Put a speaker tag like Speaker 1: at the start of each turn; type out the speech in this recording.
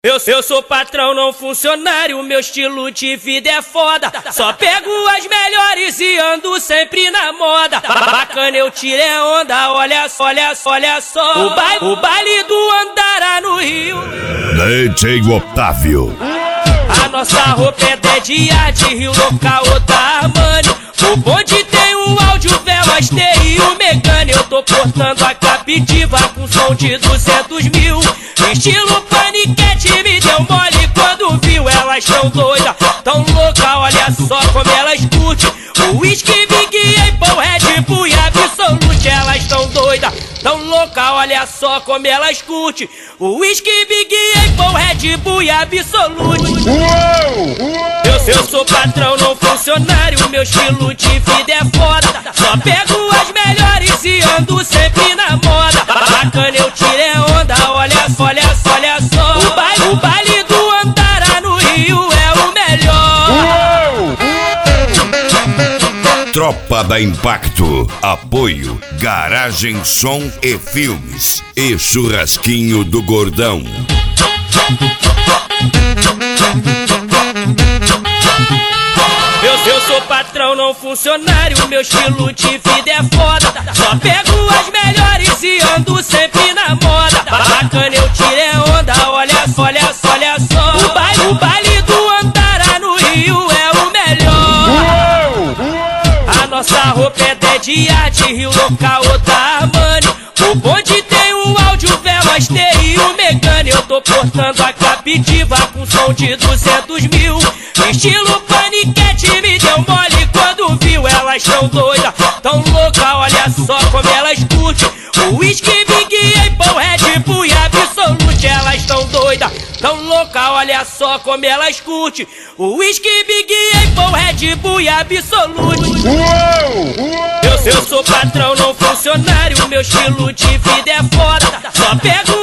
Speaker 1: Eu sou patrão, não funcionário, meu estilo de vida é foda. Só pego as melhores e ando sempre na moda. Bacana, eu tirei onda, olha só. O baile do Andará no Rio.
Speaker 2: DJ Otávio.
Speaker 1: A nossa roupa é de arte, Rio local da Armani. O bonde tem um áudio, velas, TI e o Megane. Eu tô portando a captiva com som de 200 mil. Estilo paniquete, me deu mole quando viu. Elas tão doidas, tão louca, olha só como elas curtem. O whisky, Big Apple, Red Bull e Absolute. Elas tão doidas, tão louca, olha só como elas curtem. O whisky, Big Apple, Red Bull e Absolute. Eu sou patrão, não funcionário, meu estilo de vida é foda. Só pego as melhores e ando sempre na moda. Bacana, eu tirei onda, olha só. O baile do Andará no Rio é o melhor.
Speaker 2: Tropa da Impacto. Apoio Garagem Som e Filmes e Churrasquinho do Gordão.
Speaker 1: Eu sou patrão, não funcionário, meu estilo de vida é foda. Só pego as melhores e ando sempre na moda. Bacana, eu tirei onda, olha só. O baile do Andará no Rio é o melhor. A nossa roupa é de arte, Rio local da Armani. O bonde tem um áudio, velas, TI e o Megane. Eu tô portando a captiva com som de 200 mil. Estilo paniquete, me deu mole quando viu. Elas tão doidas, tão louca, olha só como elas curtem. O whisky, Big Apple, Red Bull e Absolute. Elas tão doidas, tão louca, olha só como elas curtem. O whisky, Big Apple, Red Bull e Absolute. Eu sou patrão, não funcionário, meu estilo de vida é foda. Só pego